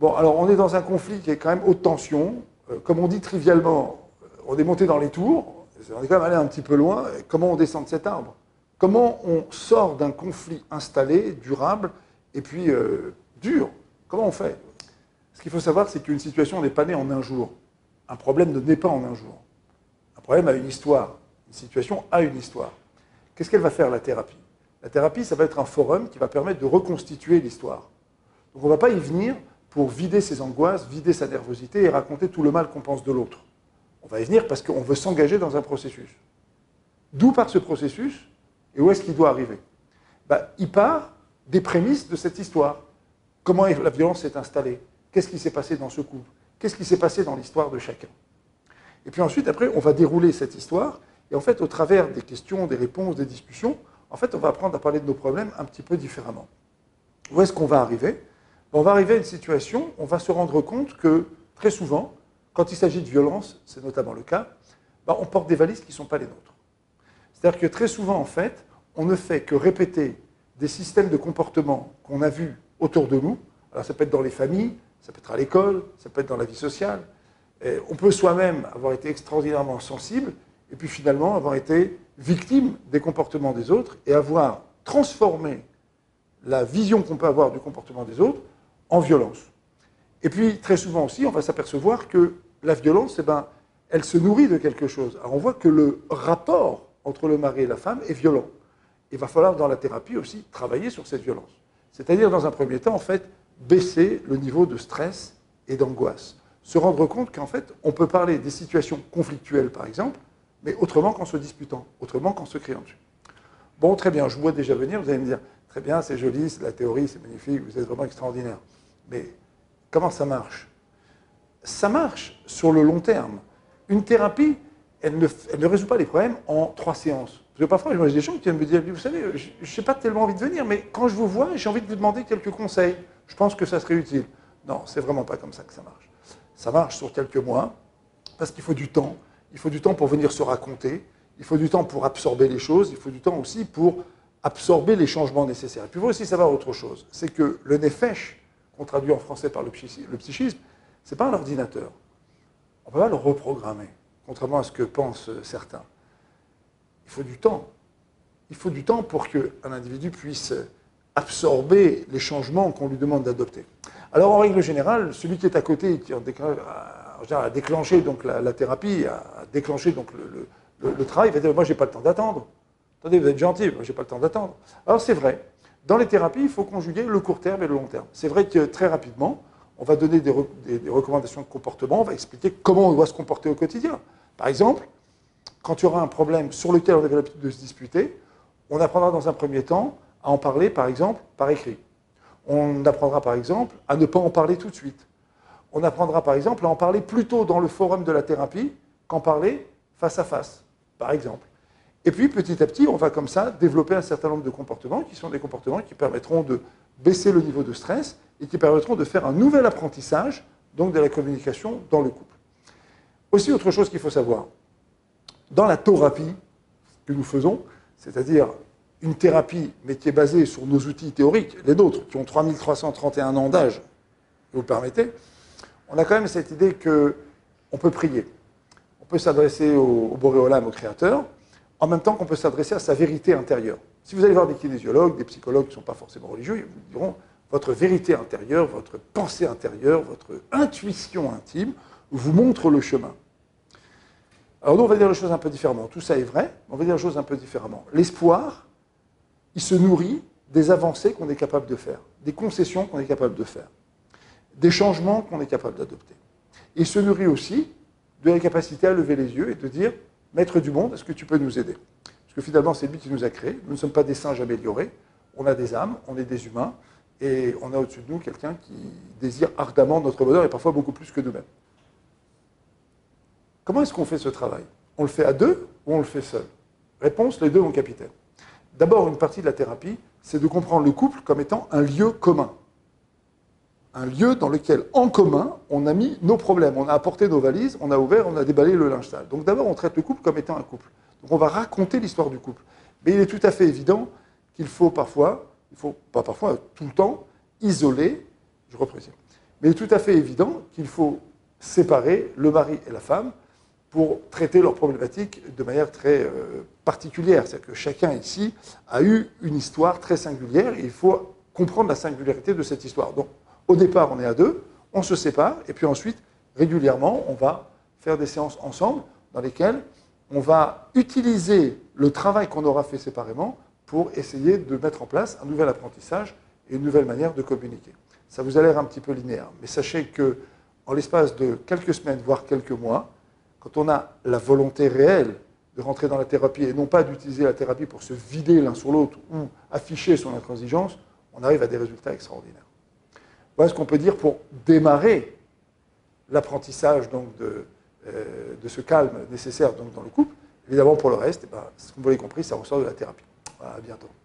Bon, alors on est dans un conflit qui est quand même haute tension. Comme on dit trivialement, on est monté dans les tours, on est quand même allé un petit peu loin. Comment on descend de cet arbre? Comment on sort d'un conflit installé, durable, et puis dur? Comment on fait? Ce qu'il faut savoir, c'est qu'une situation n'est pas née en un jour. Un problème ne naît pas en un jour. Un problème a une histoire. Une situation a une histoire. Qu'est-ce qu'elle va faire, la thérapie? La thérapie, ça va être un forum qui va permettre de reconstituer l'histoire. Donc on ne va pas y venir pour vider ses angoisses, vider sa nervosité et raconter tout le mal qu'on pense de l'autre. On va y venir parce qu'on veut s'engager dans un processus. D'où part ce processus et où est-ce qu'il doit arriver? Il part des prémices de cette histoire. Comment la violence s'est installée? Qu'est-ce qui s'est passé dans ce couple? Qu'est-ce qui s'est passé dans l'histoire de chacun? Et puis ensuite, après, on va dérouler cette histoire. Et en fait, au travers des questions, des réponses, des discussions, en fait, on va apprendre à parler de nos problèmes un petit peu différemment. Où est-ce qu'on va arriver? On va arriver à une situation, on va se rendre compte que, très souvent, quand il s'agit de violence, c'est notamment le cas, on porte des valises qui ne sont pas les nôtres. C'est-à-dire que très souvent, en fait, on ne fait que répéter des systèmes de comportement qu'on a vus autour de nous. Alors ça peut être dans les familles, ça peut être à l'école, ça peut être dans la vie sociale. Et on peut soi-même avoir été extraordinairement sensible et puis finalement avoir été victime des comportements des autres et avoir transformé la vision qu'on peut avoir du comportement des autres en violence. Et puis très souvent aussi, on va s'apercevoir que la violence, elle se nourrit de quelque chose. Alors on voit que le rapport entre le mari et la femme est violent. Il va falloir dans la thérapie aussi travailler sur cette violence. C'est-à-dire dans un premier temps, en fait, baisser le niveau de stress et d'angoisse. Se rendre compte qu'en fait, on peut parler des situations conflictuelles, par exemple, mais autrement qu'en se disputant, autrement qu'en se criant dessus. Bon, très bien, je vous vois déjà venir, vous allez me dire, très bien, c'est joli, c'est la théorie, c'est magnifique, vous êtes vraiment extraordinaire. Mais comment ça marche? Ça marche sur le long terme. Une thérapie, elle ne résout pas les problèmes en 3 séances. Parce que parfois, j'ai des gens qui viennent me dire, vous savez, je n'ai pas tellement envie de venir, mais quand je vous vois, j'ai envie de vous demander quelques conseils. Je pense que ça serait utile. Non, c'est vraiment pas comme ça que ça marche. Ça marche sur quelques mois, parce qu'il faut du temps. Il faut du temps pour venir se raconter. Il faut du temps pour absorber les choses. Il faut du temps aussi pour absorber les changements nécessaires. Et puis il faut aussi savoir autre chose. C'est que le nefesh, qu'on traduit en français par le psychisme, ce n'est pas un ordinateur. On ne peut pas le reprogrammer, contrairement à ce que pensent certains. Il faut du temps. Il faut du temps pour qu'un individu puisse absorber les changements qu'on lui demande d'adopter. Alors, en règle générale, celui qui est à côté, qui a déclenché donc, la thérapie, a déclenché donc, le travail, va dire « moi, je n'ai pas le temps d'attendre ». Attendez, vous êtes gentil, moi, je n'ai pas le temps d'attendre. Alors, c'est vrai. Dans les thérapies, il faut conjuguer le court terme et le long terme. C'est vrai que très rapidement, on va donner des recommandations de comportement, on va expliquer comment on doit se comporter au quotidien. Par exemple, quand il y aura un problème sur lequel on avait l'habitude de se disputer, on apprendra dans un premier temps à en parler, par exemple, par écrit. On apprendra, par exemple, à ne pas en parler tout de suite. On apprendra, par exemple, à en parler plutôt dans le forum de la thérapie qu'en parler face à face, par exemple. Et puis, petit à petit, on va comme ça développer un certain nombre de comportements qui sont des comportements qui permettront de baisser le niveau de stress et qui permettront de faire un nouvel apprentissage, donc de la communication dans le couple. Aussi, autre chose qu'il faut savoir, dans la thérapie que nous faisons, c'est-à-dire une thérapie, mais qui est basée sur nos outils théoriques, les nôtres, qui ont 3331 ans d'âge, vous le permettez, on a quand même cette idée qu'on peut prier. On peut s'adresser au Boréolam, au Créateur, en même temps qu'on peut s'adresser à sa vérité intérieure. Si vous allez voir des kinésiologues, des psychologues qui ne sont pas forcément religieux, ils vous diront votre vérité intérieure, votre pensée intérieure, votre intuition intime vous montre le chemin. Alors nous, on va dire les choses un peu différemment. Tout ça est vrai, mais on va dire les choses un peu différemment. L'espoir, il se nourrit des avancées qu'on est capable de faire, des concessions qu'on est capable de faire, des changements qu'on est capable d'adopter. Il se nourrit aussi de la capacité à lever les yeux et de dire « Maître du monde, est-ce que tu peux nous aider ?» Parce que finalement, c'est lui qui nous a créés. Nous ne sommes pas des singes améliorés. On a des âmes, on est des humains, et on a au-dessus de nous quelqu'un qui désire ardemment notre bonheur, et parfois beaucoup plus que nous-mêmes. Comment est-ce qu'on fait ce travail? On le fait à deux ou on le fait seul? Réponse, les deux, mon capitaine. D'abord, une partie de la thérapie, c'est de comprendre le couple comme étant un lieu commun. Un lieu dans lequel, en commun, on a mis nos problèmes. On a apporté nos valises, on a ouvert, on a déballé le linge sale. Donc d'abord, on traite le couple comme étant un couple. Donc on va raconter l'histoire du couple. Mais il est tout à fait évident qu'il faut parfois, il faut pas parfois, tout le temps, isoler, je reprécise, Mais il est tout à fait évident qu'il faut séparer le mari et la femme pour traiter leurs problématiques de manière très particulière. C'est-à-dire que chacun ici a eu une histoire très singulière et il faut comprendre la singularité de cette histoire. Donc, au départ, on est à deux, on se sépare, et puis ensuite, régulièrement, on va faire des séances ensemble dans lesquelles on va utiliser le travail qu'on aura fait séparément pour essayer de mettre en place un nouvel apprentissage et une nouvelle manière de communiquer. Ça vous a l'air un petit peu linéaire, mais sachez que en l'espace de quelques semaines, voire quelques mois, quand on a la volonté réelle de rentrer dans la thérapie et non pas d'utiliser la thérapie pour se vider l'un sur l'autre ou afficher son intransigeance, on arrive à des résultats extraordinaires. Voilà ce qu'on peut dire pour démarrer l'apprentissage de ce calme nécessaire donc, dans le couple. Évidemment, pour le reste, comme vous l'avez compris, ça ressort de la thérapie. Voilà, à bientôt.